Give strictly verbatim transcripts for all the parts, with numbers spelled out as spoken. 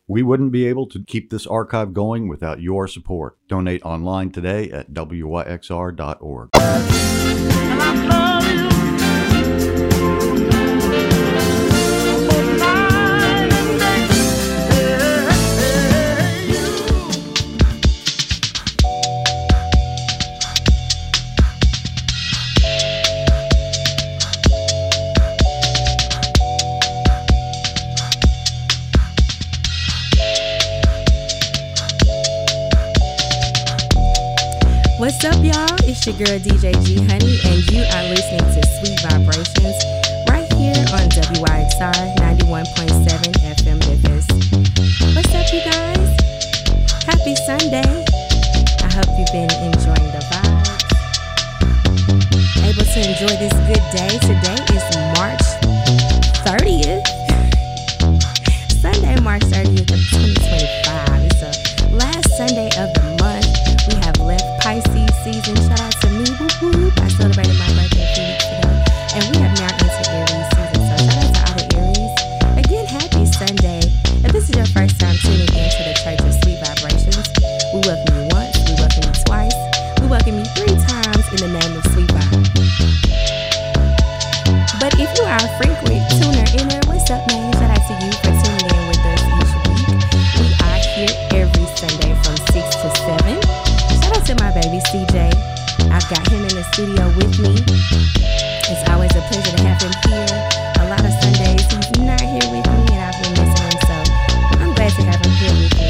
We wouldn't be able to keep this archive going without your support. Donate online today at W Y X R dot org. What's up, y'all? It's your girl, D J G Honey, and you are listening to Sweet Vibrations right here on W Y X R ninety-one point seven F M Memphis. What's up, you guys? Happy Sunday. I hope you've been enjoying the vibes. Able to enjoy this good day. Today is March thirtieth. Sunday, March thirtieth of twenty twenty-five. It's the last Sunday of the month. We have left Pisces season. Shout out to me. Whoop, whoop. I celebrated my birthday a few weeks ago. And we have now entered Aries season. So shout out to all the Aries. Again, happy Sunday. If this is your first time tuning in to the Church of Sweet Vibrations, we welcome you once, we welcome you twice, we welcome you three times in the name of Sweet Vibe. But if you are a frequent tuner inner, what's up, man? Shout out to you for tuning in with us each week. We are here every Sunday from six to seven. Shout out to my baby C J. I've got him in the studio with me. It's always a pleasure to have him here. A lot of Sundays he's not here with me and I've been missing him, so I'm glad to have him here with me.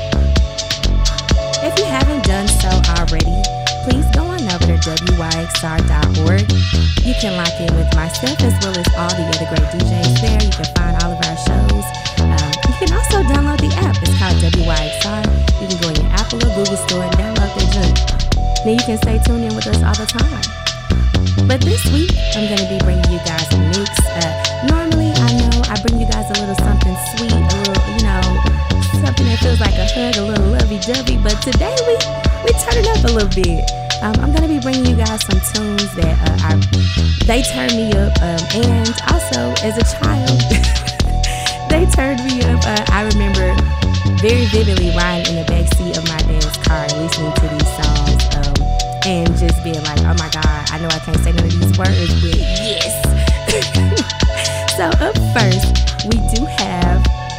If you haven't done so already, please go on over to W Y X R dot org. You can lock in with myself as well as all the other great D Js there. You can find all of our shows. Um, you can also download the app. It's called W Y X R. You can go in your Apple or Google store and download that junk. Then you can stay tuned in with us all the time. But this week, I'm going to be bringing you guys a mix. Uh, normally, I know I bring you guys a little something sweet, a little, you know, something that feels like a hug, a little lovey-dovey. But today, we we turn it up a little bit. Um, I'm going to be bringing you guys some tunes that uh, are, they turn me up. Um, and also, as a child, they turned me up. Uh, I remember very vividly riding in the backseat of my dad's car, listening to these songs, um, and just being like, oh my God, I know I can't say none of these words, but yes. So up first, we do have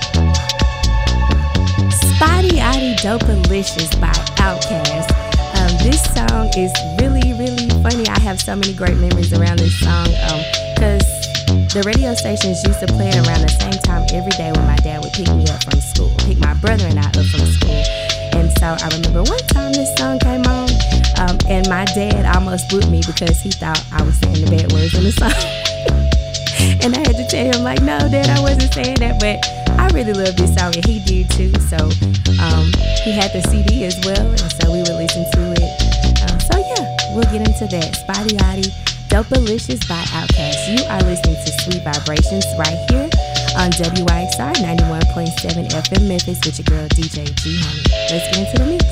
Spotty Oddie Dopalicious by Outkast. Um, this song is really, really funny. I have so many great memories around this song because um, the radio stations used to play it around the same time every day when my dad would pick me up from school, pick my brother and I up from school. And so I remember one time this song came on, um, and my dad almost whooped me because he thought I was saying the bad words in the song. And I had to tell him, like, no, Dad, I wasn't saying that. But I really love this song, and he did too. So um, he had the C D as well, and so we would listen to it. Um, so yeah, we'll get into that. Spotty Oddie Dopalicious by Outkast. You are listening to Sweet Vibrations right here on W Y X R ninety-one point seven F M Memphis with your girl D J G Honey. Let's get into the mix.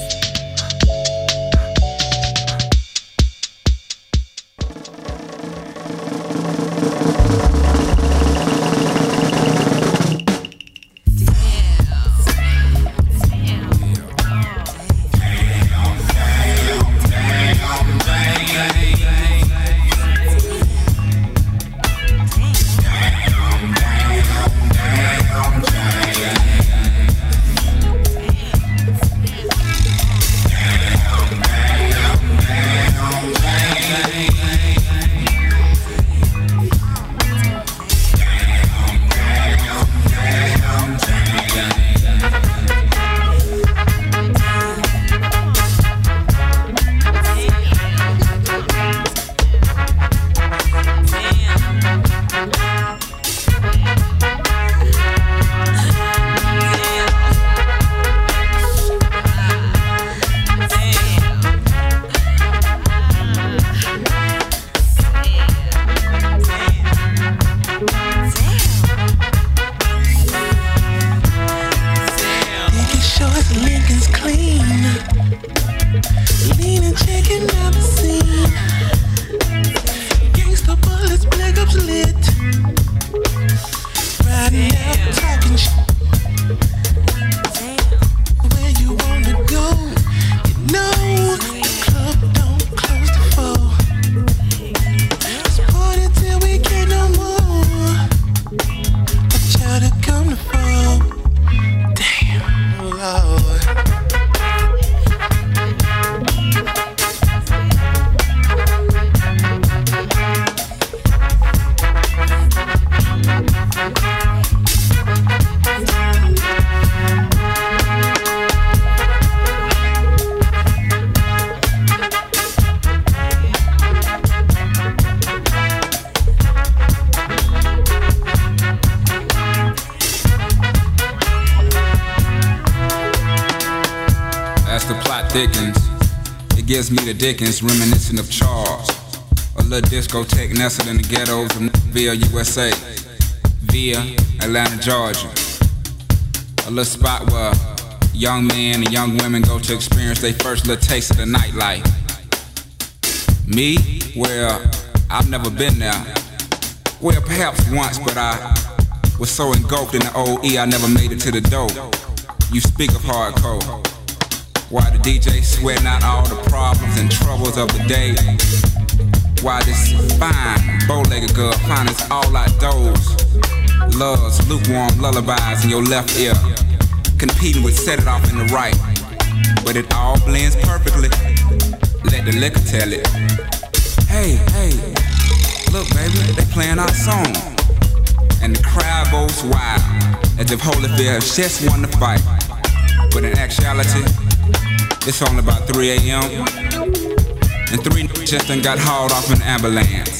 as the plot thickens, it gives me the Dickens, reminiscent of Charles. A little discotheque nestled in the ghettos of Via, U S A, via Atlanta, Georgia. A little spot where young men and young women go to experience their first little taste of the nightlife. Me? Well, I've never been there. Well, perhaps once, but I was so engulfed in the O E I never made it to the door. You speak of hardcore, while the D J sweating out all the problems and troubles of the day. While this fine, bow-legged girl finds all outdoors, loves lukewarm lullabies in your left ear, competing with Set It Off in the right. But it all blends perfectly. Let the liquor tell it. Hey, hey, look, baby, they playing our song, and the crowd goes wild, as if Holyfield just won the fight. But in actuality, it's only about three a.m. and three just done got hauled off in an ambulance.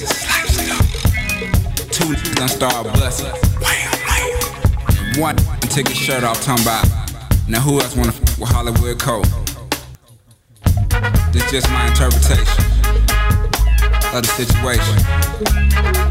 Two done start busting. And one done took his shirt off, talking about, now who else wanna f with Hollywood Cole? This just my interpretation of the situation.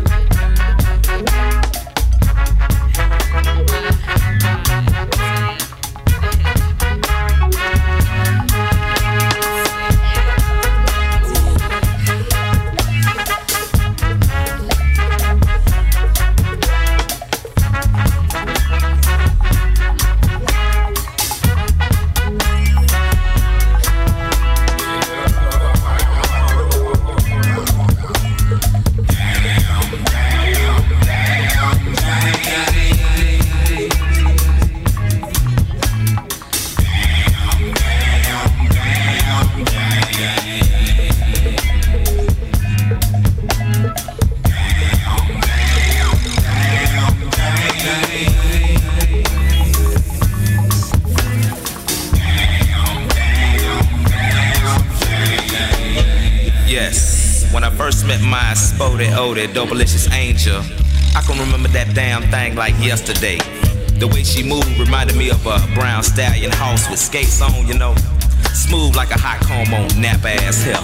That dope-alicious angel, I can remember that damn thing like yesterday. The way she moved reminded me of a brown stallion horse with skates on, you know, smooth like a hot comb on nap ass hell.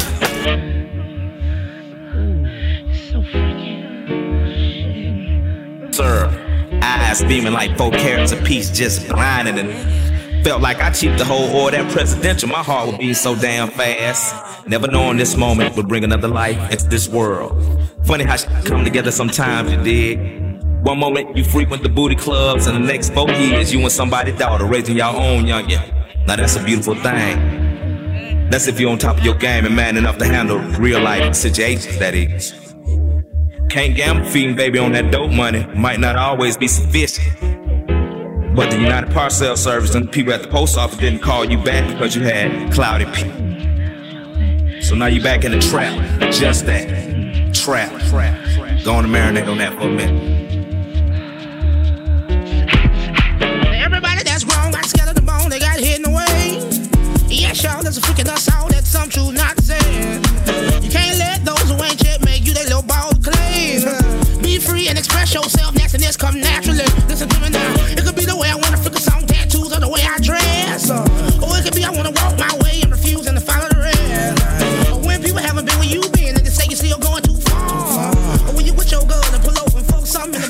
Sir, eyes beaming like four carats apiece, just blinding, and felt like I cheaped the whole order that presidential. My heart would beat so damn fast, never knowing this moment would bring another life into this world. Funny how she come together sometimes, you dig. One moment you frequent the booty clubs, and the next four years you and somebody's daughter raising your own youngin'. Now that's a beautiful thing. That's if you're on top of your game and man enough to handle real life situations, that is. Can't gamble feeding baby on that dope money, might not always be sufficient. But the United Parcel Service and the people at the post office didn't call you back because you had cloudy P. So now you back in the trap, just that. Trap, trap, trap. Go on and marinate on that for a minute. Everybody that's wrong got scared of the bone, they got hit in the way. Yeah, sure, there's a freaking us out, that's some truth not saying. You can't let those who ain't yet make you that little ball of clay. Be free and express yourself, nastiness come naturally. Listen to me now, it could be the way I wanna freaking song tattoos or the way I dress. Or it could be I wanna walk my way and refusing to follow the rest. Or when people haven't been where you been and they say you're still going too far. Or when you with your girl and pull over and fuck something in the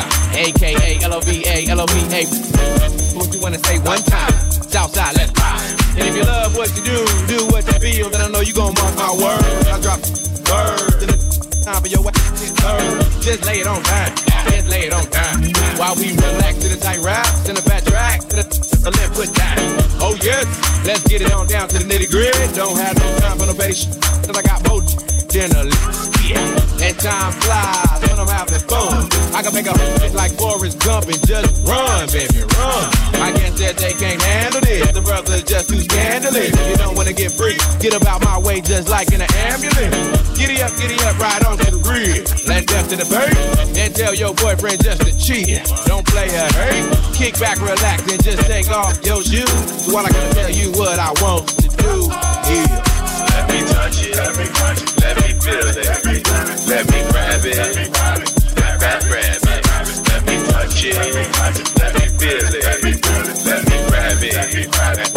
A K A L O V A, L O V A. What you wanna say one time? Southside, let's ride. And if you love what you do, do what you feel, then I know you gon' mark my words. I drop words and it's time for your ass to serve. Just lay it on time, just lay it on time. While we relax to the tight raps and the fat track to the, the left foot down. Oh yes, let's get it on down to the nitty gritty. Don't have no time for no petty shit, cause I got more than a yeah. And time flies when I'm having fun. I can make a hit like Forrest Gump and just run, baby, run. I guess that they can't handle this. The brothers just too scandalous. You don't wanna get free, get about my way just like in an ambulance. Giddy up, giddy up, right on to the grid. Land death to the bird, and tell your boyfriend just to cheat. Don't play a hurt. Kick back, relax, and just take off your shoes. While I can tell you what I want to do. Yeah. Let me touch it, let me touch it, let me feel it, let me grab it, let me grab it, grab it, let me touch it, let me touch it, let me feel it, let me let me grab it, let me grab it,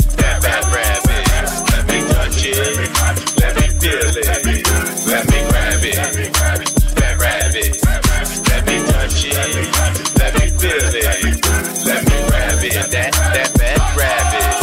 let me touch it, let me feel it, let me let me grab it, let me grab it, grab it, let me touch it, let me feel it, let me grab it, that that that rabbit.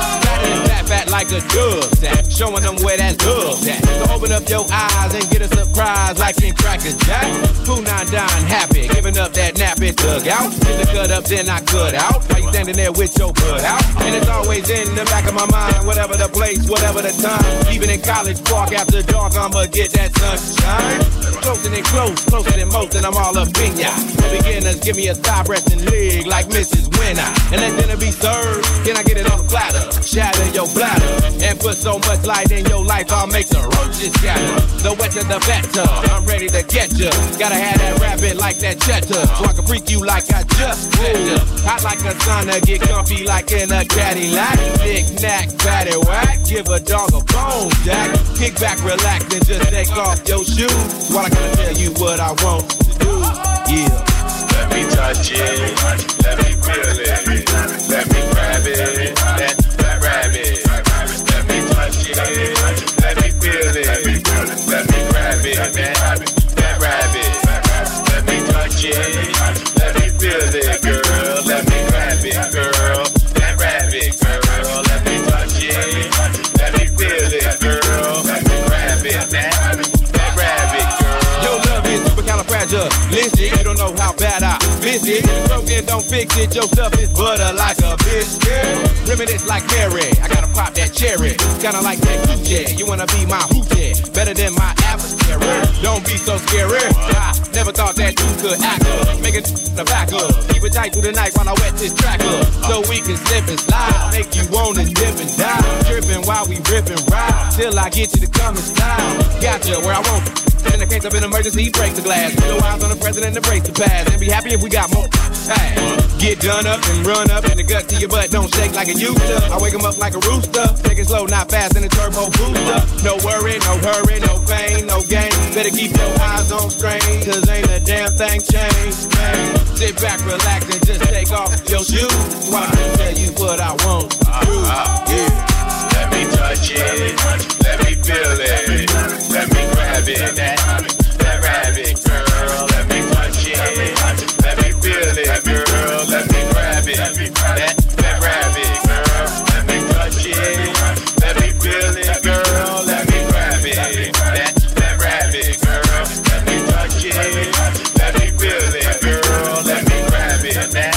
Like a dub sack, showing them where that love's at. So open up your eyes and get a surprise like in Cracker Jack. Pooh nine dine happy, giving up that nappy dugout. Get the cut up, then I cut out. While you standing there with your butt out. And it's always in the back of my mind, whatever the place, whatever the time. Even in College Park after dark, I'ma get that sunshine. Closer than close, closer than most, and I'm all up in ya. For beginners, give me a thigh, breast, and leg like Missus Winner. And let dinner be served, then I get it on the platter. Shatter your bladder. And put so much light in your life, I'll make the roaches scatter. The wetter the better, I'm ready to get ya. Gotta have that rabbit like that cheddar, so I can freak you like I just met ya. Hot like a sauna, get comfy like in a Cadillac. Knick-knack, patty whack, give a dog a bone, Jack. Kick back, relax, and just take off your shoes. While I gotta tell you what I want to do, yeah. Let me touch it, let me feel it, let me grab it, that, that rabbit. Let me touch it, let me feel it, let me grab it, that, that rabbit. Let me touch it, let me feel it, girl. Let me grab it, girl. That rabbit, girl. Let me touch it, let me feel it, girl. Let me grab it, that, that rabbit, girl. Your love is supercalifragilistic. You don't know how bad I miss it. Broken, don't fix it. Your stuff is butter like a biscuit. Reminisce like Mary. I gotta pop that cherry. Kinda like that coochie. You wanna be my hoochie. Better than my adversary. Don't be so scary. I never thought that you could act up. Make it the back up. Keep it tight through the night while I wet this track up. So we can slip and slide. Make you wanna dip and dive. Tripping while we rip and ride. Till I get you to come inside. Gotcha where I want you. In the case of an emergency, break the glass. Put your eyes on the president and break the pass. And be happy if we got more time. Get done up and run up. And the gut to your butt don't shake like it used to. I wake 'em up like a rooster. Take it slow, not fast, in a turbo booster. No worry, no hurry, no pain, no gain. Better keep your eyes on strain. Cause ain't a damn thing changed, man. Sit back, relax, and just take off your shoes. While I can tell you what I want to do. Yeah. Let me touch it, let me feel it, let me grab it, that, that rabbit, girl. Let me touch it, let me feel it, girl. Let me grab it, that, that rabbit, girl. Let me touch it, let me feel it, girl. Let me grab it, that, that rabbit, girl. Let me touch it, let me feel it, girl. Let me grab it, that.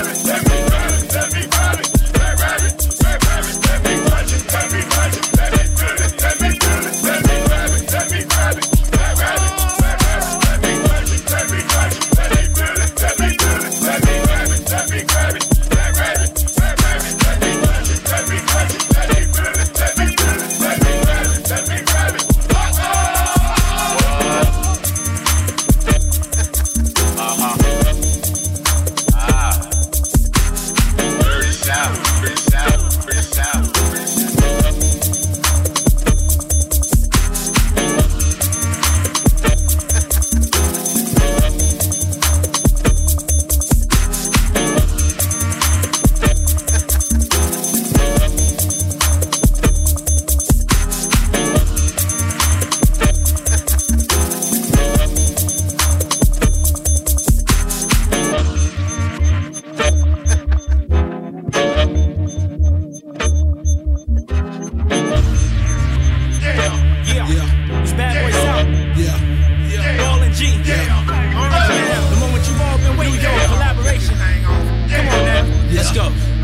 Let me grab it, let me grab it, let me grab it, let me touch it, let me touch it, let me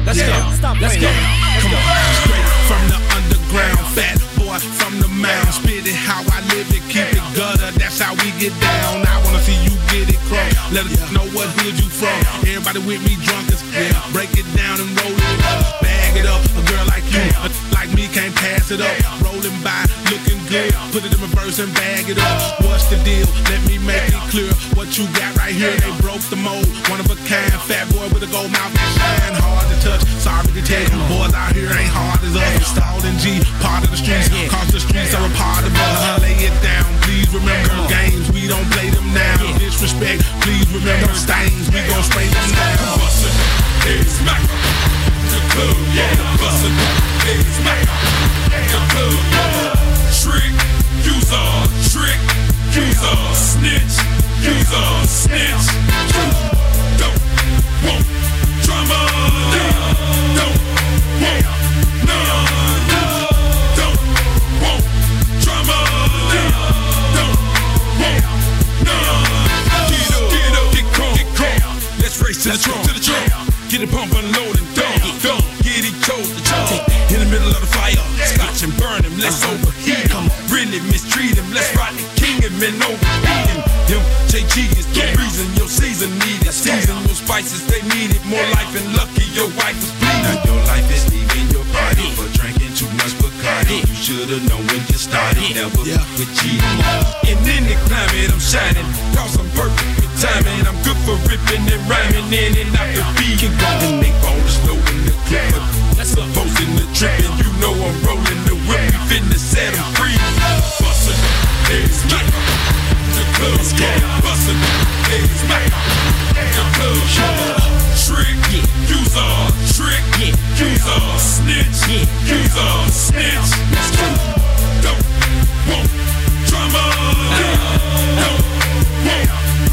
Let's go. Stop Let's go. Come on. Straight from the underground, fat boy from the mound. Spit it how I live it, keep it gutter. That's how we get down. I wanna see you get it crunk. Let us know what hood you from. Everybody with me drunk as yeah. Break it down and roll it up. Bag it up. A girl like you, a like me can't pass it up. Rolling by, looking good. Put it in reverse and bag it up. What's the deal? Let me make it clear. What you got right here, they broke the mold. One of a kind, fat boy with a gold mouth that shine. Hard to touch. Sorry to tell you, boys out here ain't hard as us. Installed in G, part of the streets. Cause the streets are a part of us. Lay it down, please remember games. We don't play them now. Disrespect, please remember stains. We gon' spray them down. Bustin', hey, smack. The club, yeah, bustin', hey, smack. The club, yeah. Trick, use a trick, use a snitch, use a snitch. You don't want drama, don't want none. Don't want drama, don't want none. Get up, get up, get crunk, get crunk. Let's race to the trunk, to the trunk. Get it pump, unload and dump, dump. Get it chose to jump. In the middle of the fire, scotch and burn him, let's overheat him. Really mistreat him, let's ride the king and men overbeat him. Him, J G is the reason your season needed. Season your spices, they needed more life and lucky your wife was bleeding. Now your life is leaving your body for drinking too much Bacardi. You should've known when you started, never with cheating. And in the climate I'm shining, cause I'm perfect with timing. I'm good for ripping and rhyming in and out the beat. And they bonus loading the clip, but that's supposing the tripping. You know I'm rolling the whip, we finna set them free. Bustin', hey, smack. The club, yeah, bustin', hey, smack. The club, yeah. Trick, use a trick, use a snitch, use a snitch. Let's go. Don't want drama, don't want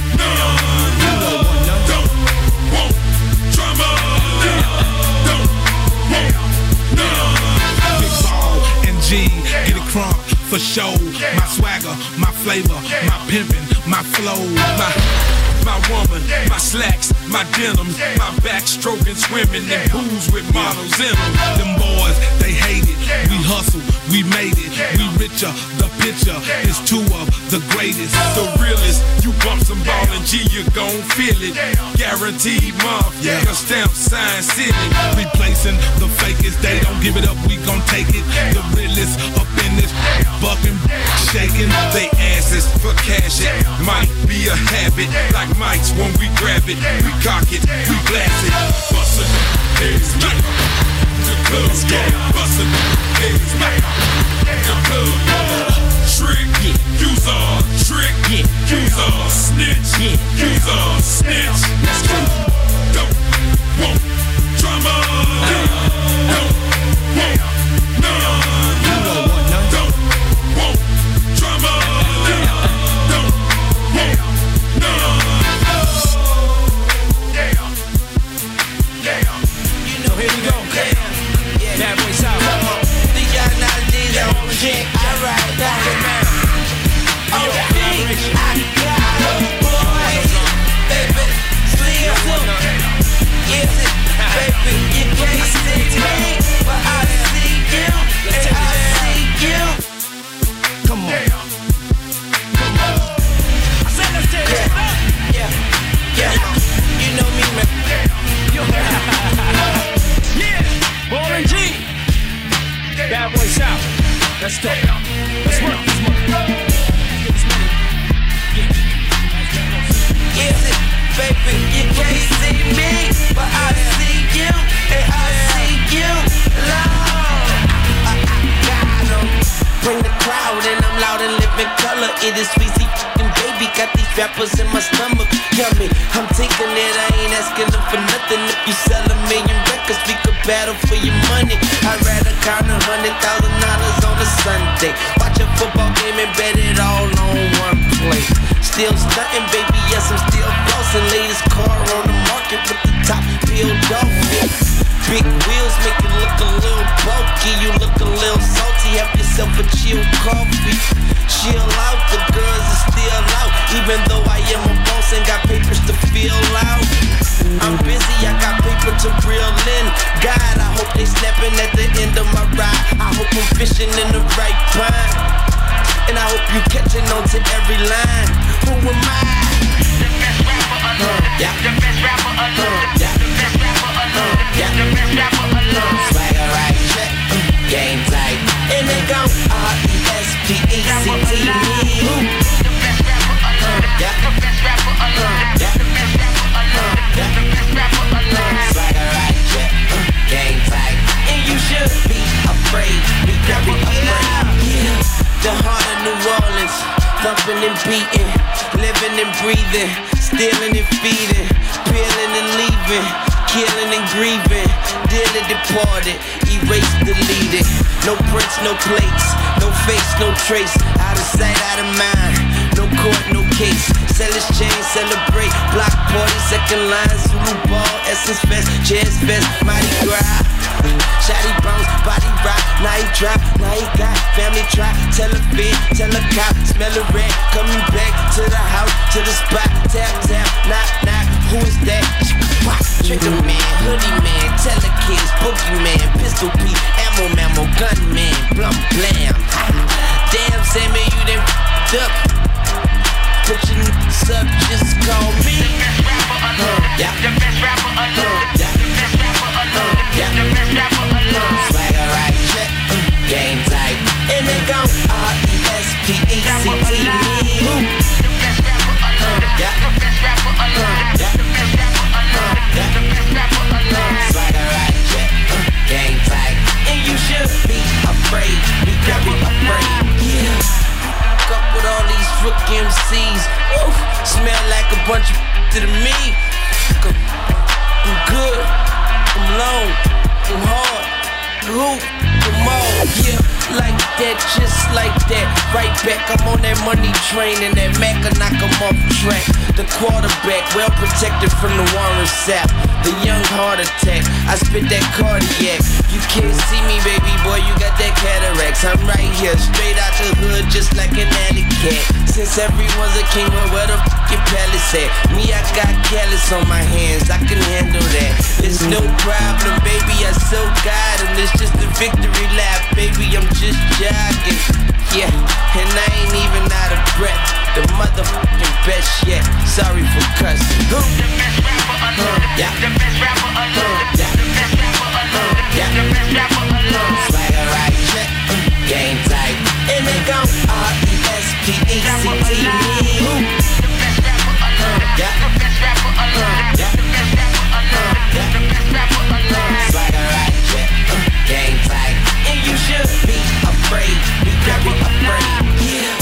none. Don't want drama, don't want none. Big Ball and G, get it crunk for show. My swagger, my flavor, my pimpin', my flow, my my woman, my slacks, my denims, my backstroking, swimming in pools with models in them. Them boys, they hate it. We hustle, we made it. We richer, the picture is two of the greatest. The realest, you bump some ball and G, you gon' feel it. Guaranteed mafia, yeah. Stamp, sign, ceiling. Replacing the fakest, they don't give it up, we gon' take it. The realest up in this, bucking, shaking. They asses for cash, it might be a habit. Like mics when we grab it, we cock it, we blast it. Bustin', hey, smack. The club, yeah, bustin', hey, smack. The club, yeah. Trick, use a trick, use a snitch, use a snitch. Let's go. Don't want drama, don't want none. Don't want drama, don't want none. So here we go. Bad Boy South. I ride down. Oh, I got a boy, baby, slim. Is it, baby? You can't see me, but I see you, and I see you. Come on, come on. I said let's take it back. Yeah, yeah, you know me, man. Yeah, Ball and G. Bad Boy South. Let's go. Let's work. Let's work. Get this money. Yeah. Is it, baby? You can't see me, but I see you, and I see you. Lord, I, I got 'em. Bring the crowd, and I'm loud and living color. It is Weezy fucking baby. Got these rappers in my stomach. Yummy. I'm taking it. I ain't asking them for nothing. If you sell a million records, we could battle for your money. I'd rather count a hundred thousand dollars on a Sunday. Watch a football game and bet it all on one play. Still stunting, baby, yes, I'm still flossing. Latest car on the market with the top peeled off. Big wheels make you look a little bulky. You look a little salty. Have your myself a chill coffee. Chill out, the girls are still out. Even though I am a boss and got papers to fill out. I'm busy, I got paper to reel in. God, I hope they snapping at the end of my ride. I hope I'm fishing in the right pine. And I hope you catching on to every line. Who am I? The best rapper alive. Yeah. The best rapper alive. Yeah. The best rapper alive. Yeah. The best rapper alive. Swagger right, check, game tight. And they go R E S P E C T me. The best rapper alive. Yeah. The best rapper alive. Yeah. The best rapper alive. Yeah. The best rapper alive. Swagger right, check, game tight. And you should be afraid. Be very afraid. Yeah. The heart of New Orleans, thumping and beating, living and breathing, stealing and feeding, peeling and leaving, killing and grieving, dearly departed, erased, deleted. No prints, no plates, no face, no trace, out of sight, out of mind. No court, no case. Sell his chain, celebrate, block party, second line, Zulu ball, Essence Fest, Jazz Fest, Mardi Gras. Shotty bounce, body rock, now he drop, now he got family try. Tell a fit, tell a cop, smell a rat. Coming back to the house, to the spot. Tap, tap, knock, knock, who is that? Trigger man, hoodie man, tell the kids, boogie man, pistol P, ammo, mammo, gun man, blum, blam. Damn, Sammy, you done f***ed up. Put your n***s up, just call me the best rapper alive. Yeah. The best rapper alive. Yeah. The best rapper alive. Yeah. The best rapper alive. Swagger right, check, game tight. And they go R E S P E C T me. The best rapper alive. Yeah. The best rapper alive. Yeah. The best rapper alive. Yeah. The best rapper alive. Swagger right, check, game tight. And you should be afraid. Be very afraid. Yeah. Up with all these rook M Cs. Woo, smell like a bunch of to the me. I'm good, I'm long, I'm hard, who, come on, yeah, like that, just like that. Right back, I'm on that money train and that Mac will knock 'em off track. The quarterback, well protected from the Warren Sapp. The young heart attack, I spit that cardiac. You can't see me, baby boy, you got that cataracts. I'm right here, straight out the hood, just like an alley cat. Since everyone's a king, well, where the f*** your palace at? Me, I got callus on my hands, I can handle that. It's no problem, baby, I so got him. It's just a victory lap, baby, I'm just jogging. Yeah, and I ain't even out of breath. The motherfucking best yet. Sorry for cussing. Who? The best rapper alive. Yeah. The best rapper alive. Yeah. The best rapper alive. Yeah. The best rapper alive. Swagger right, check, game tight. And they go R E S P E C T me. The best rapper alive. Yeah. The best rapper alive. Yeah. The best rapper alive. Yeah. The best rapper alive. Swagger right, check, game tight. And you should be afraid. Be very afraid. Yeah.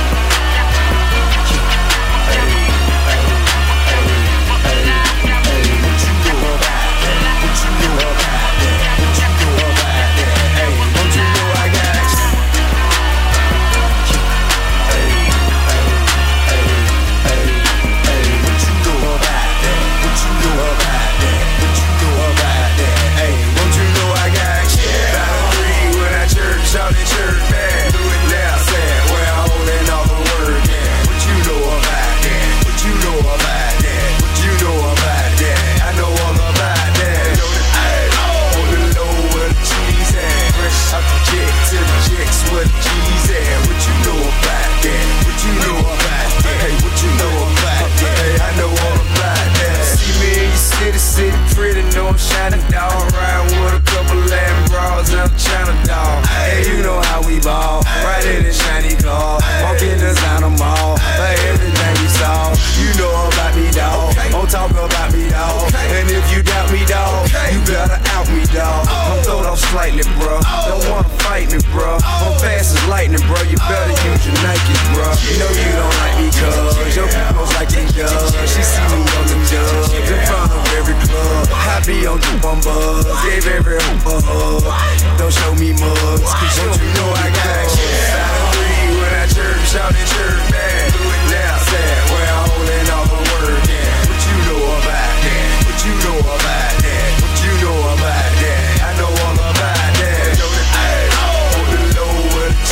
Shout it, church, man. Do it now, sad. Where I'm holding all the word, yeah. What you know about that? What you know about that? What you know about that? I know all about that. Hey, on the low where the cheese at. Fresh out the jet to the chicks where the cheese at. What you know about that? What you know about that? Hey, what you know about that? Hey, I know all about that. See me in your city, city pretty, know I'm shining dog. Riding with a couple Latin bras and I'm China dog. Hey, you know how we ball, right in the shiny car. Walking the sign of mall, but everything we saw. You know about me, dawg. Don't talk about me, dawg. And if you doubt me, dawg, you better out me, dawg. I'm throwed off slightly, bro. Don't wanna fight me, bro. I'm fast as lightning, bro. You better use your Nike, bro. You know you don't like me, cuz your people's like me, cuz. She see me on the judge in front of every club. I be on the one buzz, gave every hoop a hug. Don't show me mugs, cause don't you know I got shit. I agree when I chirp, shout it, chirp, man. Do it now, sad, where I'm holding all the word, yeah. What you know about that? What you know about that? What you know about that? I know all about that. Hey, on the low where the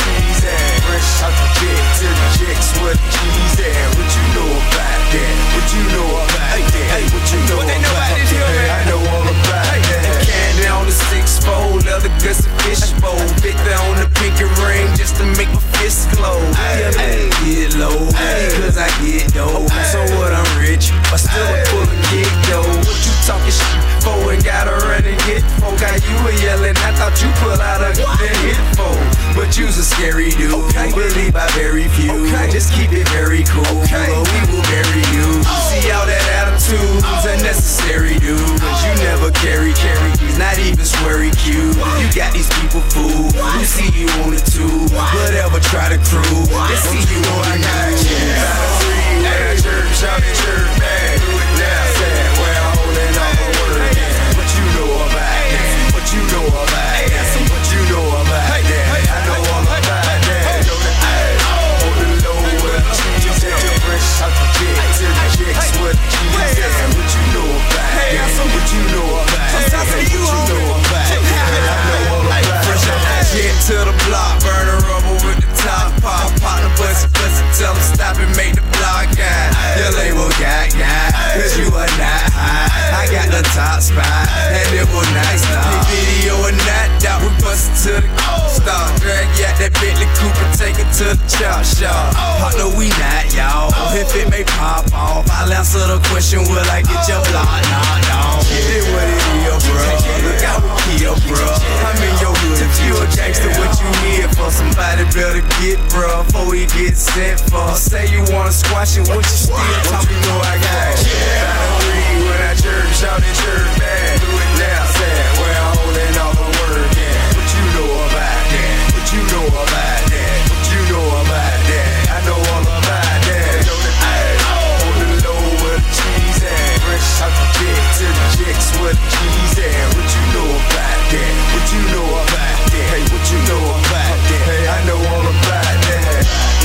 very do. Okay. Believe by very few. Okay. Just keep it very cool. Okay. Or we will bury you. Oh. See all that attitude's oh. unnecessary, dude. Cause you never carry, carry keys, not even sweary cute. You got these people fooled who see you on the tube. Whatever, try to crew. They see you on the night. Hey, church, shout it, church, man. Do it now, sad. Where I'm holding on my word. What you know about that? What you know about that? What you know about that? I know all about that. On the low with the cheese and fresh out the chick to the chicks with the cheese. What you know about that? What you know about that? What you know about that? I know all about that. Fresh out that shit to the block, burn the rubber with the top pop, pop the bus, bus, tell them stop and make the block guy. Your label got guy, cause you are not high. I got the top spot, and it was nice now. The video and that, that we bustin' to the star. Drag ya that Bentley Cooper, take it to the chop shop. Partner, we not, y'all. If it may pop off, I'll answer the question, will I get your block knocked off? It what it is, bro. Look out with Kia, bro. I'm in your hood. If you a gangster, what you here for? Somebody better get, bro, before he gets sent for. Say you wanna squash it, what you still talking? You know I got it. I don't read when I church, shout it, church, man. Do it now, sad. Where I'm holding all the word, yeah. What you know about that? What you know about that? What you know about that? I know all about that. On the low with the cheese and fresh out the chick to the chicks with the cheese and what you know about that? What you know about that? Hey, what you know about that? Hey, I know all about that.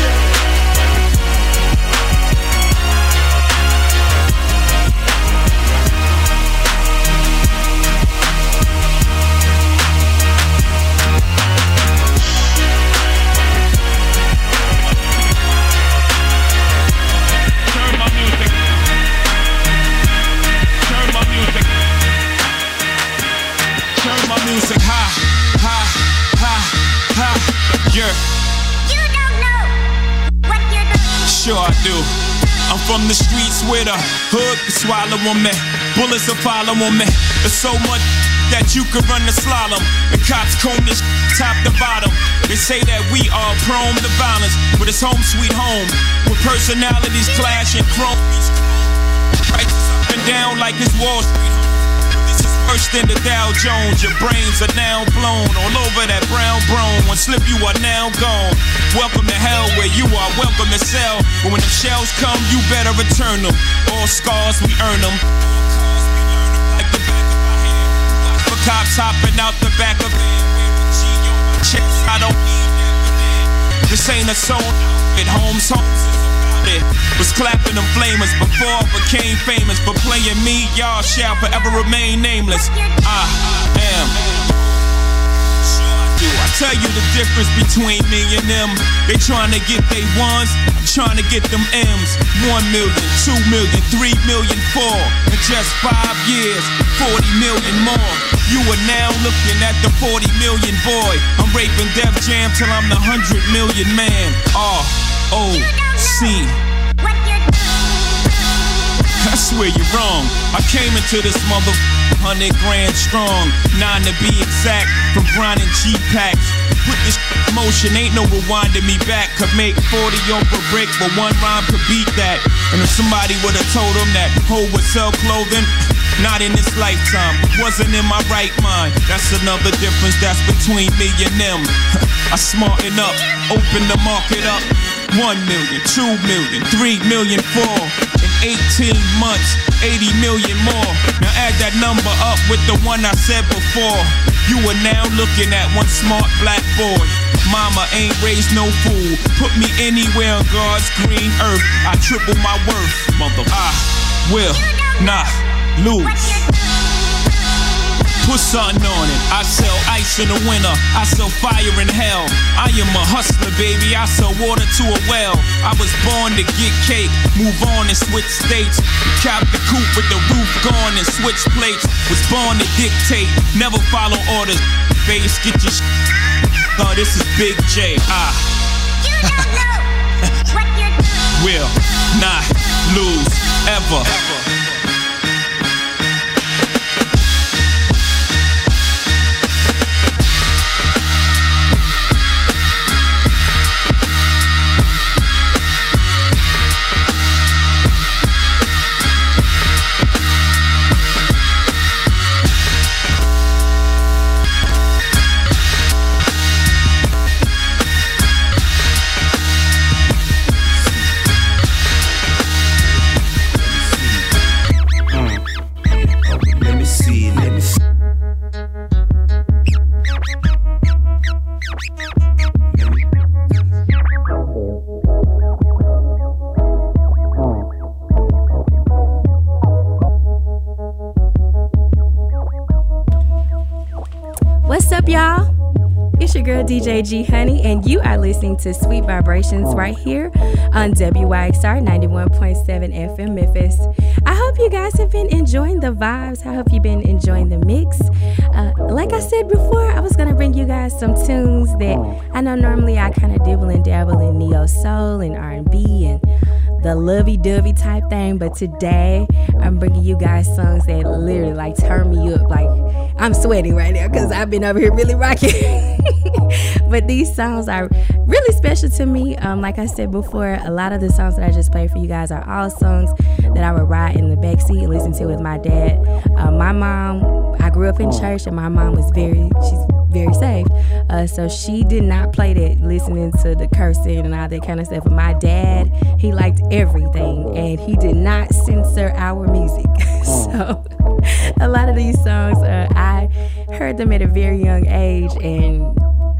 Music high, high, high, high, yeah. You don't know what you're doing. Sure I do. I'm from the streets where the hood can swallow on me. Bullets will follow on me. There's so much that you could run the slalom. The cops comb this top to bottom. They say that we are prone to violence, but it's home sweet home. With personalities clashing, chrome right up and down like it's Wall Street. First in the Dow Jones, your brains are now blown all over that brown brone. One slip, you are now gone. Welcome to hell where you are welcome to sell. But when the shells come, you better return them. All scars, we earn them. Like the back of my hand. For cops hopping out the back of it. I don't need that. This ain't a song at Homes Homes. Was clapping them flamers before I became famous. But playing me, y'all shall forever remain nameless. I am. I tell you the difference between me and them. They trying to get they ones, I'm trying to get them M's. One million, two million, three million, four. In just five years, forty million more. You are now looking at the forty million boy. I'm raping Def Jam till I'm the hundred million man. R O C. I swear you're wrong. I came into this mother hundred grand strong, nine to be exact, from grinding G-packs. Put this in motion, ain't no rewinding me back. Could make forty off a brick, but one rhyme could beat that. And if somebody would've told them that hoe would sell clothing, not in this lifetime, wasn't in my right mind. That's another difference that's between me and them. I smarten up, open the market up. One million, two million, three million, four. In eighteen months, eighty million more. Now add that number up with the one I said before. You are now looking at one smart black boy. Mama ain't raised no fool. Put me anywhere on God's green earth. I triple my worth, mother. I will not lose. Put something on it. I sell ice in the winter. I sell fire in hell. I am a hustler, baby. I sell water to a well. I was born to get cake, move on and switch states. Cop the coupe with the roof gone and switch plates. Was born to dictate, never follow orders. Face, get your sh**. Oh, this is Big J. Ah. You don't know what you're doing. Will not lose ever. ever. D J G Honey, and you are listening to Sweet Vibrations right here on W Y X R ninety-one point seven F M Memphis. I hope you guys have been enjoying the vibes. I hope you've been enjoying the mix. Uh, like I said before, I was going to bring you guys some tunes that I know normally I kind of dibble and dabble in neo soul and R and B and the lovey-dovey type thing, but today I'm bringing you guys songs that literally like turn me up. Like, I'm sweating right now because I've been over here really rocking. But these songs are really special to me. Um, like I said before, a lot of the songs that I just played for you guys are all songs that I would ride in the backseat and listen to with my dad. Uh, my mom, I grew up in church, and my mom was very, she's very saved. Uh, so she did not play that, listening to the cursing and all that kind of stuff. But my dad, he liked everything, and he did not censor our music. So a lot of these songs, uh, I heard them at a very young age, and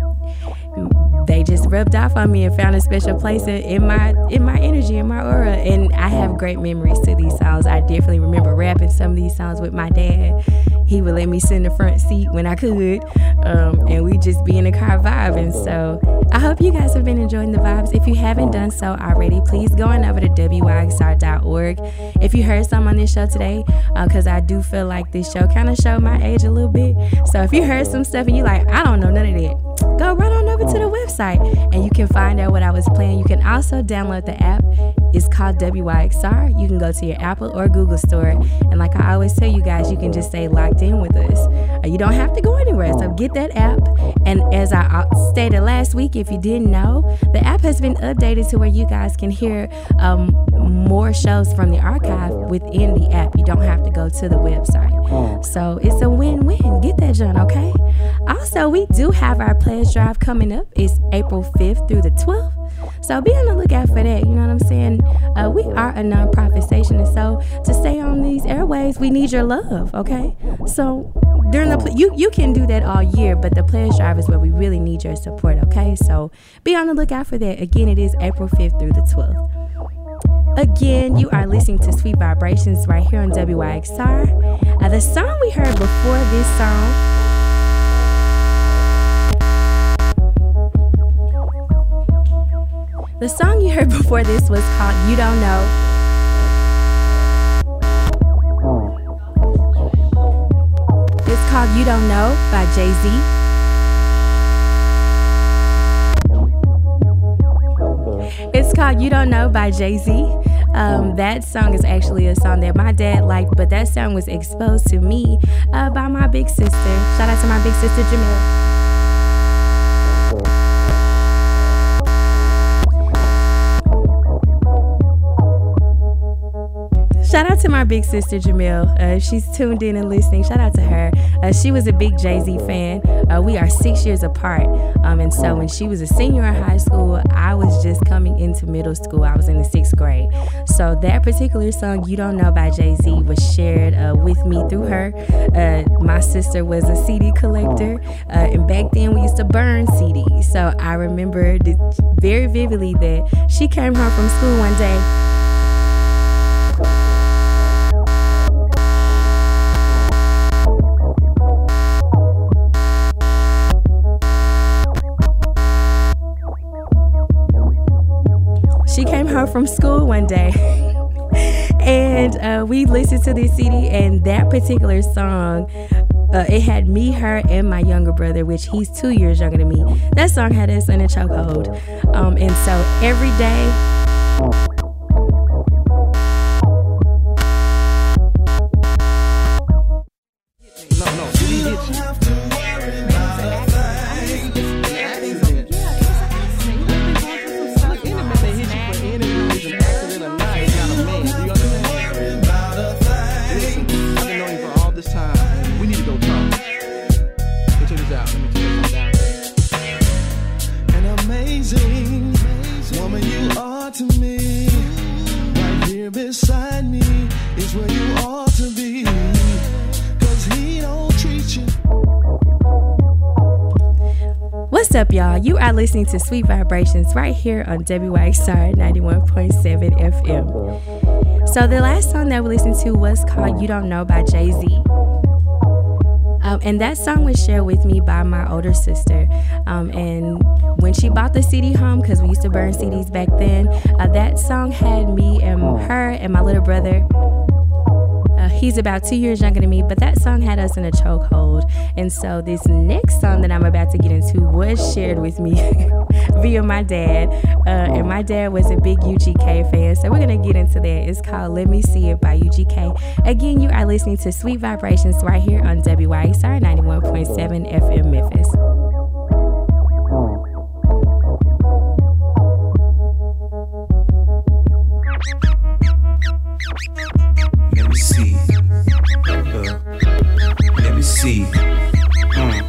they just rubbed off on me and found a special place in my in my energy, in my aura. And I have great memories to these songs. I definitely remember rapping some of these songs with my dad. He would let me sit in the front seat when I could, um, and we just be in the car vibing. So I hope you guys have been enjoying the vibes. If you haven't done so already, please go on over to W Y X R dot org. If you heard some on this show today, because uh, I do feel like this show kind of showed my age a little bit. So if you heard some stuff and you're like, I don't know none of that, go right on over to the website and you can find out what I was playing. You can also download the app. It's called W Y X R. You can go to your Apple or Google store, and like I always tell you guys, you can just stay locked in with us. Uh, you don't have to go anywhere, so get that app. And as I stated last week, if you didn't know, the app has been updated to where you guys can hear um, more shows from the archive within the app. You don't have to go to the website. So it's a win-win. Get that, John, okay? Also, we do have our pledge drive coming up. It's April fifth through the twelfth. So be on the lookout for that. You know what I'm saying? Uh, we are a nonprofit station, and so to stay on these airways, we need your love, okay? So during the pl- you you can do that all year, but the pledge drive is where we really need your support, okay? So be on the lookout for that. Again, it is April fifth through the twelfth. Again, you are listening to Sweet Vibrations right here on W Y X R. Uh, the song we heard before this song, The song you heard before this was called You Don't Know. It's called You Don't Know by Jay-Z. It's called You Don't Know by Jay-Z. Um, that song is actually a song that my dad liked, but that song was exposed to me uh, by my big sister. Shout out to my big sister, Jamil. Shout out to my big sister, Jamil. Uh, she's tuned in and listening. Shout out to her. Uh, she was a big Jay-Z fan. Uh, we are six years apart. Um, and so when she was a senior in high school, I was just coming into middle school. I was in the sixth grade. So that particular song, You Don't Know by Jay-Z, was shared uh, with me through her. Uh, my sister was a C D collector. Uh, and back then we used to burn C Ds. So I remember very vividly that she came home from school one day. She came home from school one day and uh, we listened to this C D, and that particular song, uh, it had me, her, and my younger brother, which he's two years younger than me. That song had us in a chokehold. Um, and so every day... What's up, y'all? You are listening to Sweet Vibrations right here on W Y X R ninety-one point seven F M. So the last song that we listened to was called You Don't Know by Jay-Z. Um, and that song was shared with me by my older sister. Um, and when she bought the C D home, because we used to burn C Ds back then, uh, that song had me and her and my little brother. Uh, he's about two years younger than me, but that song had us in a chokehold. And so this next song that I'm about to get into was shared with me via my dad. Uh, and my dad was a big U G K fan, so we're going to get into that. It's called Let Me See It by U G K. Again, you are listening to Sweet Vibrations right here on W Y X R ninety-one point seven F M Memphis. Let me see. Uh, let me see. Uh,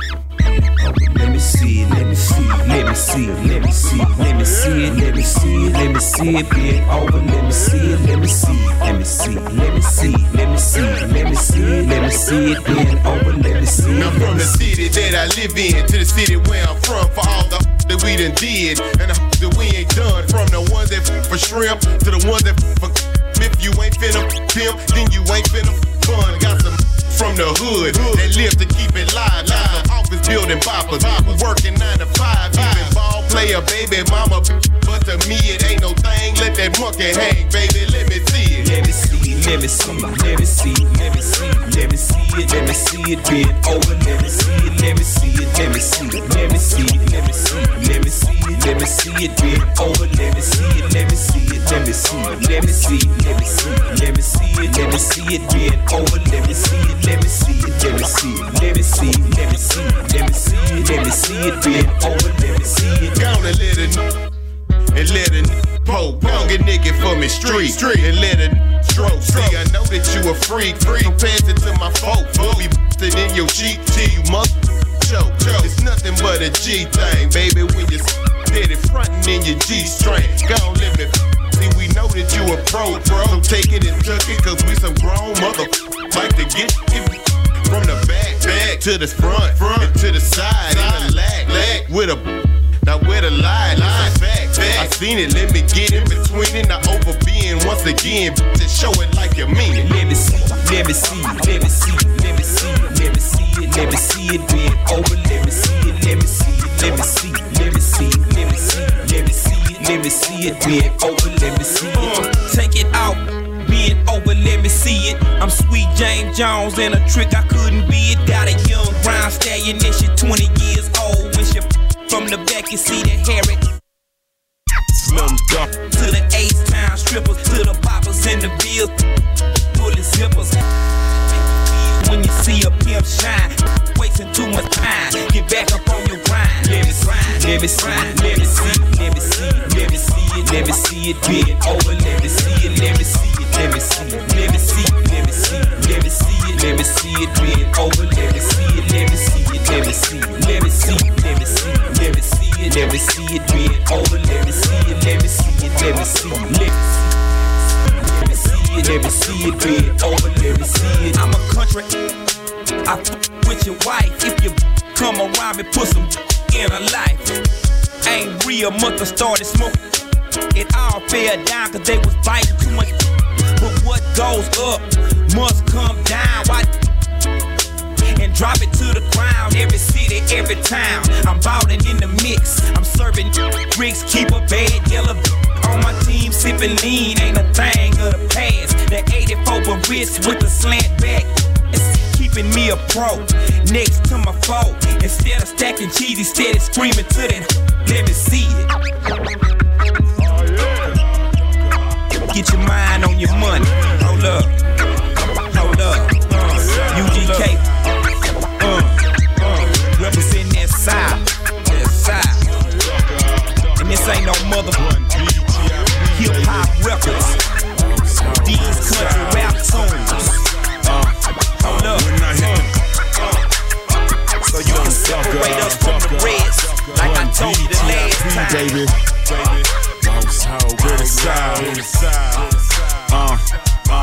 let me see. Let me see. Let me see. Let me see. Let me see it. Let me see it. Let me see it. Be it over. Let me see it. Let me see. Let me see. Let me see. Let me see. Let me see it. Let me see it. Be it over. Let me see it. Now from the city that I live in to the city where I'm from, for all the that we done did and the that we ain't done, from the ones that for shrimp to the ones that for. If you ain't finna pimp, then you ain't finna fun. Got some from the hood that live to keep it live. Now some office building boppers who working nine to five. Even ball player, baby mama, but to me it ain't no thing. Let that monkey hang, baby. Let me see it. Let me see, let me see, let me see, let me see, let me see it, let me see it, bend over. Let me see it, let me see it, let me see it, let me see it, let me see it, let me see it, let me see it, bend over. Let me see it, let me see it, let me see it, let me see it, let me see it, let me see it, let me see it, bend over. Let me see it, let me see it, let me see it, let me see it, let me see it, let me see it, let me see it, bend over. Let me see it. Gonna let it and let it poke, poke a nigga for me street, street, and let it stroke. See, I know that you a freak, freak. So pass it to my folk, folk. Be busted in your cheek, till you must choke, choke. It's nothing but a G thing, baby. When you steady frontin' in your G string, gon' let me. See, we know that you a pro, bro. So take it and tuck it, cause we some grown mother like to get it from the back, back to the front, front, and to the side, and the lag, lag with a. Now where the lie, lie, fact, fact. I seen it, let me get in between it. Now over being once again, to show it like you mean it. Let me see, let me see, let me see, let me see, let me see it, let me see it, bend over. Let me see it, let me see it, let me see, let me see, let me see, let me see it, let me see it, bend over. Let me see it, take it out. Bend over, let me see it. I'm Sweet James Jones and a trick I couldn't be it. Got a young brown stallion and she twenty years old. When she from the back you see the hairy Slim Duck to the H-Town strippers, to the poppers and the bills, bullet zippers. When you see a pimp shine, wasting too much time, get back up on your grind. Let me grind, let me see, let me see, let me see, let me see it, let me see it, bend over. Let me see it, let me see it, let me see it, let me see it, let me see it, let me see it, let me see it, bend over. Let me see it, let me see it, let me see it, let me see it, let me see it, let me see it, let me see it, bend over. Let me see it, let me see it, let me see it, let me see it, let me see it, bend over. Let me see it. I'm a country, I f with your wife. If you come around me, put some in her life. Ain't real, must have started smoking. It all fell down cause they was biting too much. But what goes up must come down. Why? And drop it to the ground. Every city, every town, I'm ballin' in the mix. I'm serving bricks, keep a bad yellow on my team, sipping lean, ain't a thing of the past. The eighty-four wrist with the slant back, it's keeping me a pro next to my foe. Instead of stacking cheesy, steady screaming to that. Let me see it. Get your mind on your money. Hold up, hold up. Uh, U G K. Uh, uh, represent that side, that side. And this ain't no motherfucker. Hip hop records. These country rap songs. Uh, hold up. Uh, so you can separate us from the rest, like I told you the last time. Baby, baby, bounce out, good side. Uh, uh, when I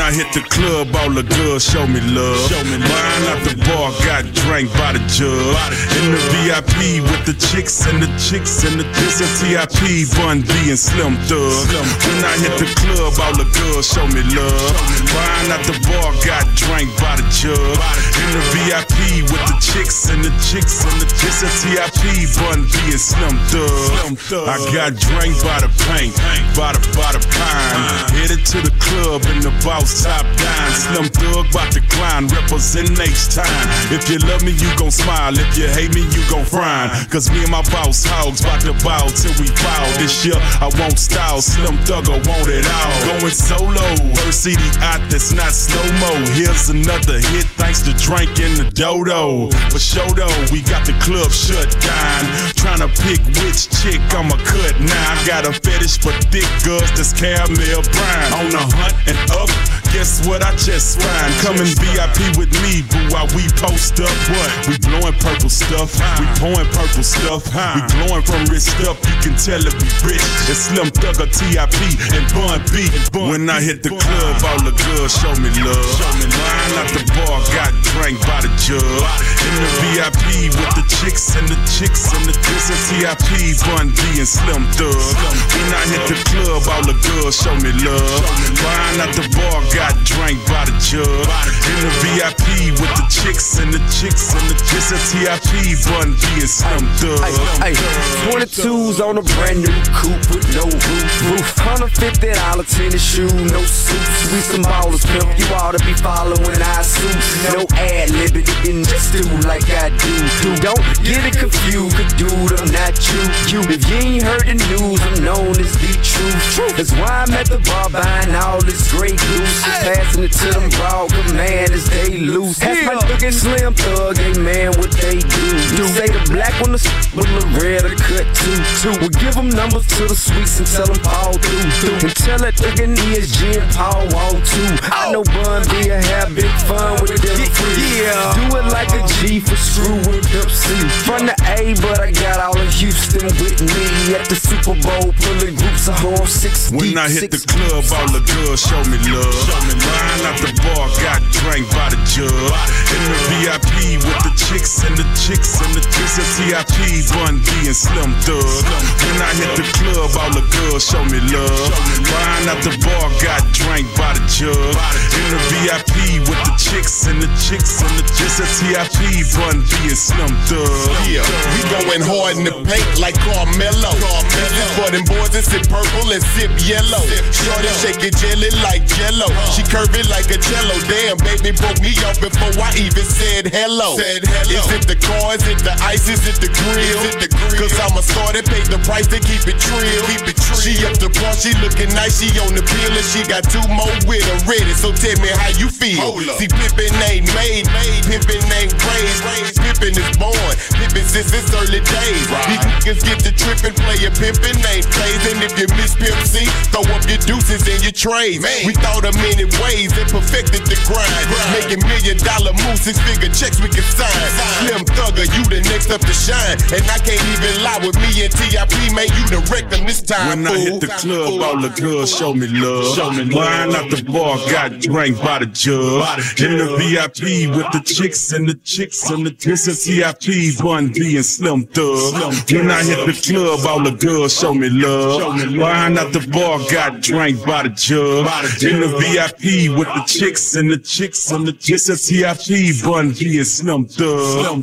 I hit the club, all the girls show me love. Wine out the bar, got drank by the jug. In the V I P with the chicks and the chicks and the this and T I P, Bun B and Slim Thug. When I hit the club, all the girls show me love. Wine out the bar, got drank by the jug. In the V I P with the chicks and the chicks and the this and T I P, Bun B and Slim Thug. I got drank by the paint, by the by the pine. Headed to the club and the boss top down. Slim Thug bout to climb, represent H-Time. If you love me, you gon' smile. If you hate me, you gon' frown. Cause me and my boss hogs bout to bow till we foul. This year, I won't style. Slim Thug, I want it all. Going solo, first C D out that's not slow-mo. Here's another hit thanks to Drink and the Dodo. For sure though, we got the club shut down. Tryna pick which chick I'ma cut now. I got a fetish for thick girls that's caramel brown. On the hunt and up, guess what I just find? Come and V I P with me, boo, while we post up. What? We blowing purple stuff, we pouring purple stuff. We glowing from wrist up, you can tell if we rich. It's Slim Thug or T I P and Bun B. When I hit the club, all the girls show me love. Line out the bar, got drank by the jug. In the V I P with the chicks and the chicks and the this and T I P, Bun B and Slim Thug. When I hit the club, all the girls show me love. Line out the bar, got drank by the jug. In the V I P with the chicks and the chicks and the this and T I P, Bun B and Slim Thug. Hey, twenty-twos on a brand new coupe with no roof. Roof. one hundred fifty dollars tennis shoe, no suits. We some ballers, pimp. You ought to be following our suits. No ad libbing, just do like I do. Don't get it confused, dude, I'm not you. you. If you ain't heard the news, I'm known as the truth. That's why I'm at the bar buying all this great goose. Passing it to them broad commanders, they loose. That's my looking Slim Thug, ain't man what they do. do. Say the black one, the with the red, the cut too. too. We give them numbers to the sweets and tell them Paul through. And tell that nigga E S G and Paul walk too. I know Bun B will have big fun with them free. Yeah. Do it like a G for screw with Pimp C. From the A, but I got all of Houston with me. At the Super Bowl, pulling groups of home six deep. When I hit the club, all the girls show me love. Line out the bar, got drank by the jug. In the V I P with the chicks and the chicks and the chicks and T I P, Bun B and Slim Thug. When I hit the club, all the girls show me love. Line out the bar, got drank by the jug. In the V I P with the chicks and the chicks and the chicks and T I P, Bun B and Slim Thug. Yeah, we going hard in the paint like Carmelo. This is for them boys that sip purple and sip yellow. Shorty shake it jelly like jello. She curve it like a cello. Damn, baby broke me off before I even said hello. Said hello. Is it the car? Is it the ice? Is it the grill? Is it the grill? Cause I'ma start and pay the price to keep it trill. Keep it trill. She up the bar, she looking nice. She on the pill and she got two more with her ready. So tell me how you feel. See, pimpin' ain't made, made. Pimpin' ain't raised, raised. Pimpin' is born. Pimpin' since its early days. Right. These niggas get to trippin', play a pimpin' ain't plays. And if you miss Pimp C, throw up your deuces and your trays. We thought of many ways and perfected the grind. Making million dollar moves, six figure checks we can sign. Slim Thugger, you the next up to shine. And I can't even lie with me and T I P, man, you the rectum this time. When I hit the club, all the girls show me love. Wine out the bar, got drank by the jug. In the V I P with the chicks and the chicks and the this and T I P, Bun B and Slim Thug. When I hit the club, all the girls show me love. Wine out the bar, got drank by the jug. In the V I P with the chicks and the chicks and the this and T I P, Bun B and Slim Thug.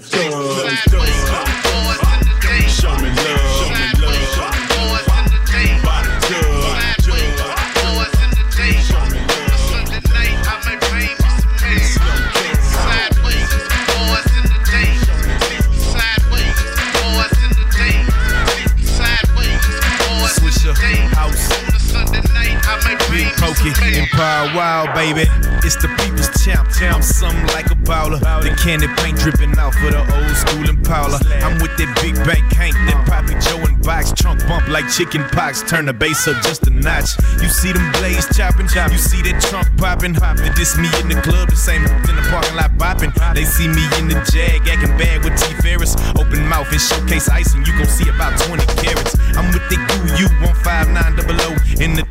Show me love. Empire Wild, baby. It's the people's champ. I'm something like a bowler. The candy paint dripping out for the old school Impala. I'm with that big bank Hank, that Poppy Joe and box. Trunk bump like chicken pox. Turn the bass up just a notch. You see them blades chopping, you see that trunk popping. But this me in the club, the same in the parking lot bopping. They see me in the Jag, acting bad with T Ferris. Open mouth and showcase icing, you gon' see about twenty carats. I'm with the goo, you on five nine double O in the Tahoe.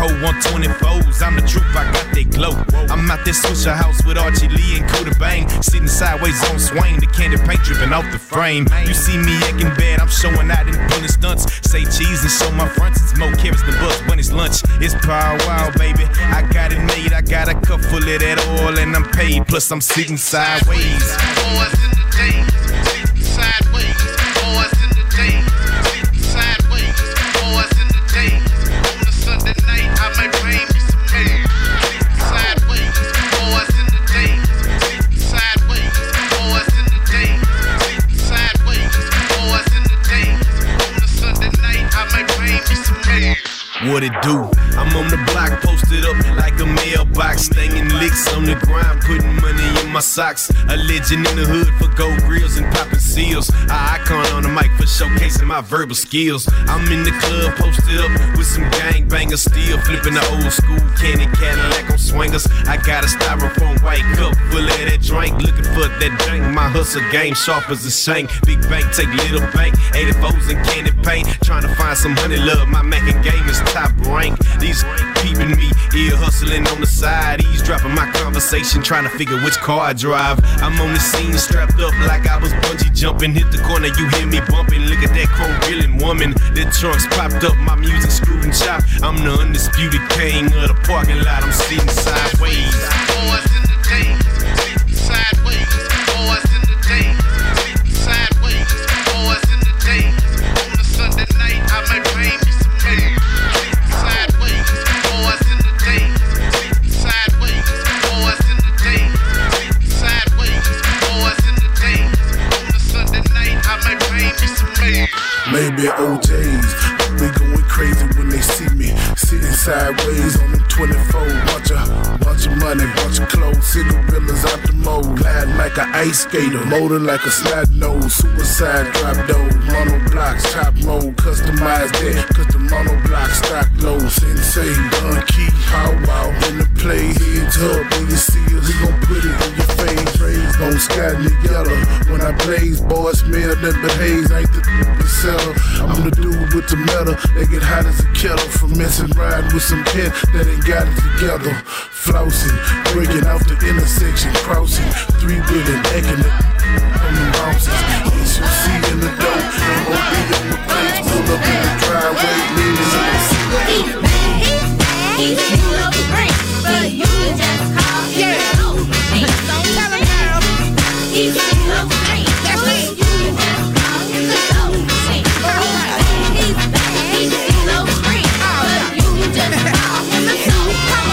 one twenty-fours. I'm the truth, I got that glow. I'm out there Swisher House with Archie Lee and Coda Bang. Sitting sideways on Swain, the candy paint dripping off the frame. You see me acting bad, I'm showing out and pulling stunts. Say cheese and show my fronts. It's more carrots than bucks when it's lunch. It's power wow, baby. I got it made. I got a cup full of that oil and I'm paid. Plus I'm sitting sideways. Boys in the days, sitting sideways. Boys in the days, sitting sideways. Boys in the days. On a Sunday night, I might bring me some hay. Sitting sideways. Boys in the days, sitting sideways. Boys in the days, sitting sideways. Boys in the days. On a Sunday night, I might bring me some hay. What it do? I'm on the block, posted up like a mailbox, slanging licks on the grind, putting money in my socks. A legend in the hood for gold grills and popping seals. A icon on the mic for showcasing my verbal skills. I'm in the club, posted up with some gangbangers, still flipping the old school candy Cadillac on swingers. I got a styrofoam white cup full of that drink, looking for that drink. My hustle game sharp as a shank. Big bank take little bank, eighty-fours and candy paint. Trying to find some honey love, my Mackin game is top rank. These peeping me, ear hustling on the side, eavesdropping my conversation, trying to figure which car I drive. I'm on the scene strapped up like I was bungee jumping. Hit the corner, you hear me bumping. Look at that chrome grilling woman. The trunks popped up, my music screwed and chopped. I'm the undisputed king of the parking lot. I'm sitting sideways. Boys in the days, sitting sideways. Boys in the days, sitting sideways. Boys in the days. On a Sunday night, I might bring me some hay. Sitting sideways. Boys in the days, sitting sideways. Boys in the days, sitting sideways. Boys in the days. On a Sunday night, I might bring me some hay. Maybe O J's, we going crazy when they see me sitting sideways on them twenty-four. Bunch of, bunch of money, bunch of clothes, cigarillas out the mold. Gliding like an ice skater, molding like a slide nose. Suicide drop doors, mono blocks, top mode, customized that, cause the mono block stock low. Sensei, gun key, how wow, in the play, heads up when you see us, we gon' put it in your face. Raised on sky in the yellow, when I blaze, boys smell nothing but haze, ain't the to sell. I'm the dude with the metal, they get hot as a kettle. From messing ride with some cat that ain't got it together. Flossing, breaking off the intersection, crossing, three wheeling, acting it on the bounces. Yes, you see in the dope, M O B on the place, pull up in the driveway, leaning in the seat. He's bad, he's bad, he's full of brain, but you just call him a dope man. Don't tell him now. He's full of brain, but you just call him a dope man. He's bad, he's full of brain, but you just call him a dope man.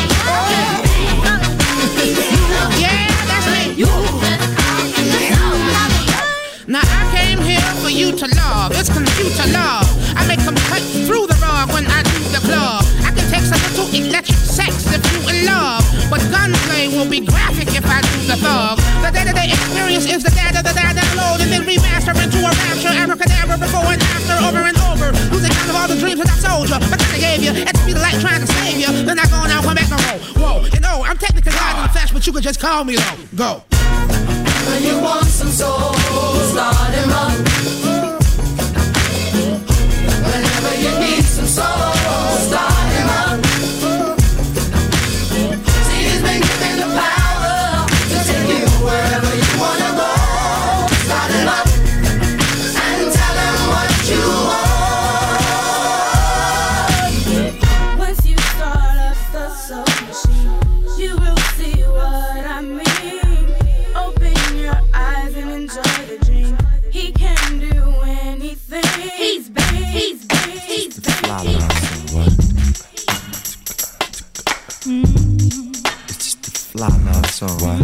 Yeah, that's me. You just call him a dope man. Now I came here for you to love. It's computer love. I make them cut through the rug when I do the club. I can take some little electric sex if you in love, but gunplay will be graphic if I do the thug. The day-to-day experience is the data that I download and then remaster into a rapture. Abracadabra before and after, over and over. Losing count of all the dreams that I sold you, but then I gave you at the speed of light trying to save you. Then I go now, come back no more. Whoa, you know I'm technically God in the flesh, but you could just call me though. Go. When you want some soul, start him up. Whenever you need some soul, start him up. See, he's been given the power to take you wherever you wanna go. Start him up and tell him what you want. Once you start up the soul machine, you will see what I mean. Open your eyes and enjoy the dream. He can do anything. He's big, he's big, he's big. It's just a fly love song. What?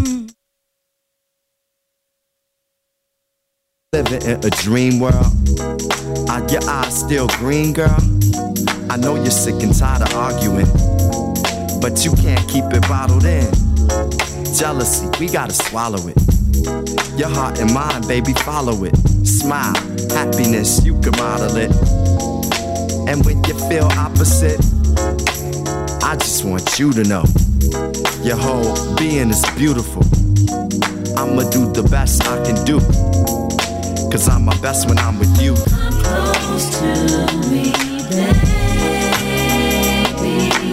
Living in a dream world. Are your eyes still green, girl? I know you're sick and tired of arguing, but you can't keep it bottled in. Jealousy, we gotta swallow it. Your heart and mind, baby, follow it. Smile, happiness, you can model it. And when you feel opposite, I just want you to know your whole being is beautiful. I'ma do the best I can do, cause I'm my best when I'm with you. Come close to me, baby.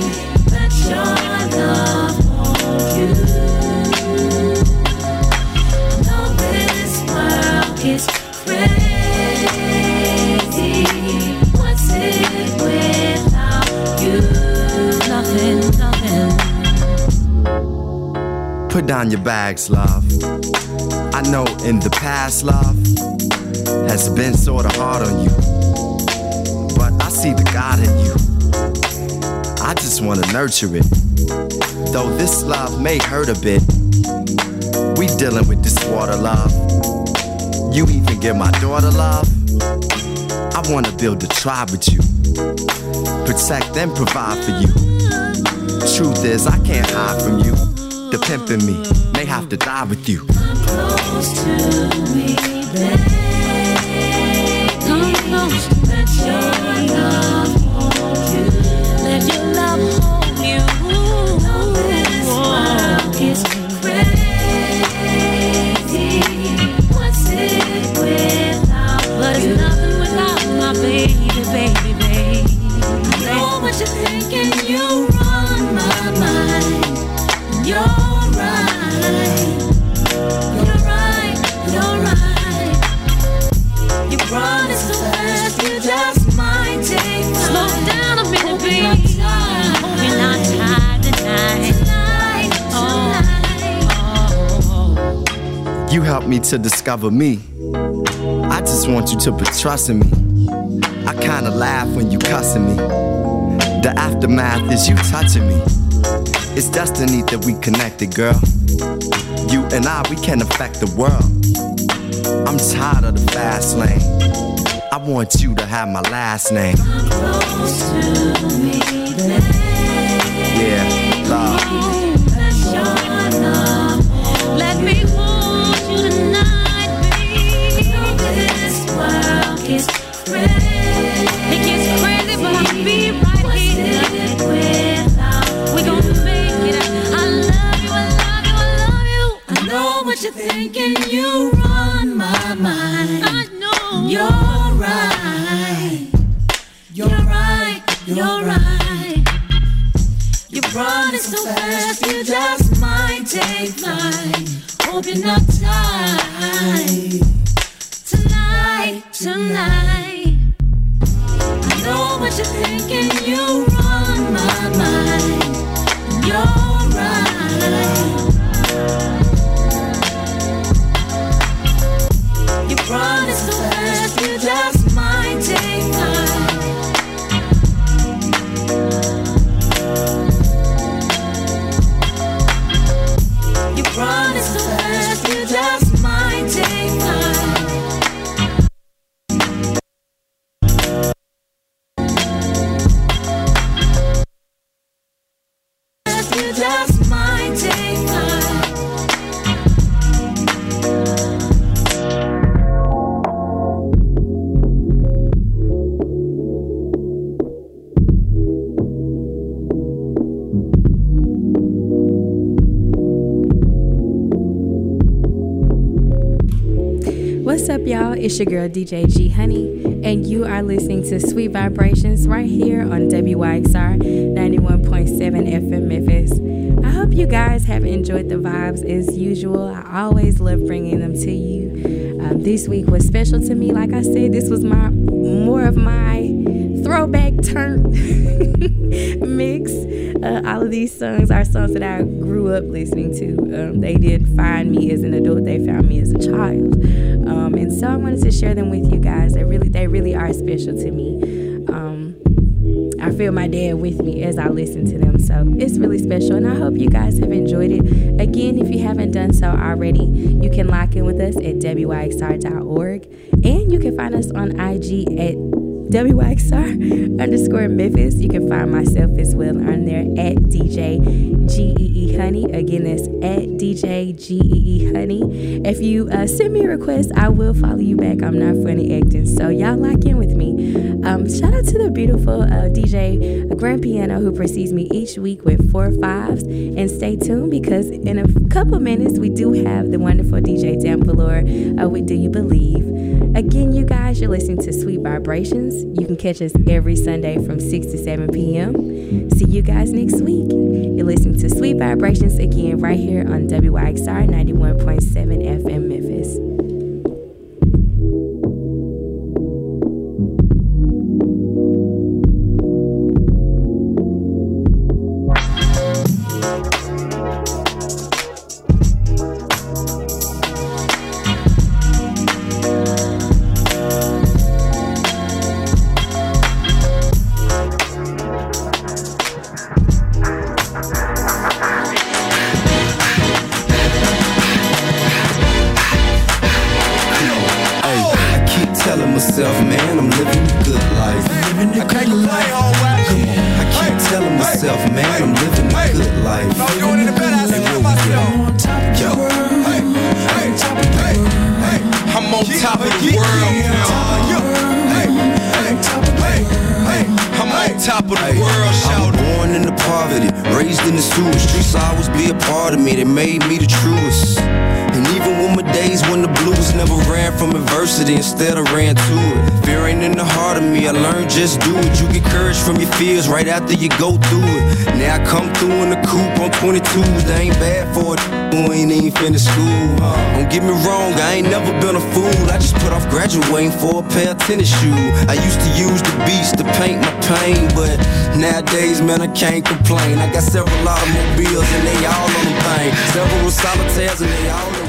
Put down your bags, love. I know in the past, love has been sorta hard on you, but I see the God in you. I just wanna nurture it. Though this love may hurt a bit, we dealing with this water, love. You even give my daughter love. I wanna build a tribe with you, protect and provide for you. Truth is, I can't hide from you. The pimp in me may have to die with you. Close to me, babe. Come close, let your love hold you. Let your love hold you. Know this world is crazy. What's it without? But it's nothing without my baby, baby, baby. I know what you're thinking. You run my mind. You're right. You're right. You're right. You run it so fast, you just might take time. Slow down a minute, baby. You're not tired tonight. Tonight, tonight. Oh. You helped me to discover me. I just want you to put trust in me. I kinda laugh when you cussing me. The aftermath is you touching me. It's destiny that we connected, girl. You and I, we can affect the world. I'm tired of the fast lane. I want you to have my last name. Close to me, babe. Yeah, love. Let your love let me hold you tonight, baby. This world gets crazy. It gets crazy, but I'll be right here. We gon' make it. I love you, I love you, I love you. I know what you're thinking. You run my mind. I know you're right. You're right. You're right. You're running so fast, you just might take flight. Hope you're not tired. Tonight, tonight. I know what you're thinking. You run my mind. You're right. You're running so fast, you just might take flight. You're running so fast, you just might take flight. You just might take flight. What's up, y'all? It's your girl D J G Honey, and you are listening to Sweet Vibrations right here on W Y X R ninety-one point seven F M Memphis. I hope you guys have enjoyed the vibes as usual. I always love bringing them to you. Um, this week was special to me. Like I said, this was my more of my throwback turn mix. Uh, all of these songs are songs that I grew up listening to. Um, they did find me as an adult. They found me as a child. Um, and so I wanted to share them with you guys. They really, they really are special to me. Um, I feel my dad with me as I listen to them. So it's really special. And I hope you guys have enjoyed it. Again, if you haven't done so already, you can lock in with us at W Y X R dot org. And you can find us on I G at W Y X R underscore Memphis. You can find myself as well on there at D J G E E Honey. Again, that's at D J G E E Honey. If you uh, send me a request, I will follow you back. I'm not funny acting, so y'all lock in with me. Um, shout out to the beautiful uh, D J Grand Piano who precedes me each week with four fives. And stay tuned because in a couple minutes we do have the wonderful D J Dan Valor uh, with Do You Believe. Again, you guys, you're listening to Sweet Vibrations. You can catch us every Sunday from six to seven p.m. See you guys next week. You're listening to Sweet Vibrations again right here on W Y X R ninety-one point seven F M Memphis. myself, man, I'm living a good life. I'm doing it better, I see myself. Yo, hey, hey, hey, hey, I'm on top of the world. I'm on top of the world, shout. I'm born into poverty, raised in the sewer streets. I always be a part of me, they made me the truest. And even when my days when the blues never ran from adversity, instead I ran to it. Fear ain't in the heart of me, I learned just do it. You get courage from your fears right after you go through it. Now I come through in the coupe on twenty-twos, they ain't bad for it. Who ain't even finished school. Don't get me wrong, I ain't never been a fool. I just put off graduating for a pair of tennis shoes. I used to use the beats to paint my pain, but nowadays, man, I can't complain. I got several automobiles and they all on the thing. Several solitaires and they all on